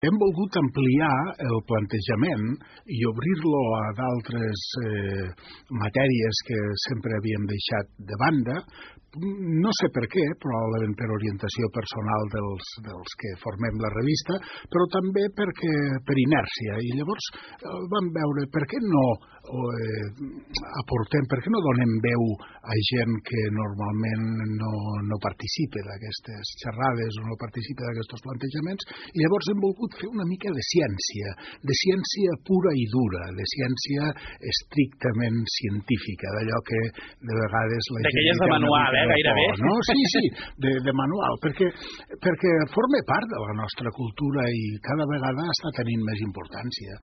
Hem volgut ampliar el plantejament i obrir-lo a d'altres matèries que sempre havíem deixat de banda, no sé per què, probablement per orientació personal dels que formem la revista, però també per inèrcia. I llavors vam veure per què no aportem, per què no donem veu a gent que normalment no participa d'aquestes xerrades o no participa d'aquests plantejaments, i llavors hem volgut fer una mica de ciència pura i dura, de ciència estrictament científica, d'allò que de vegades la gent... D'aquelles de manual, gairebé. No? Sí, de manual, perquè forma part de la nostra cultura i cada vegada està tenint més importància.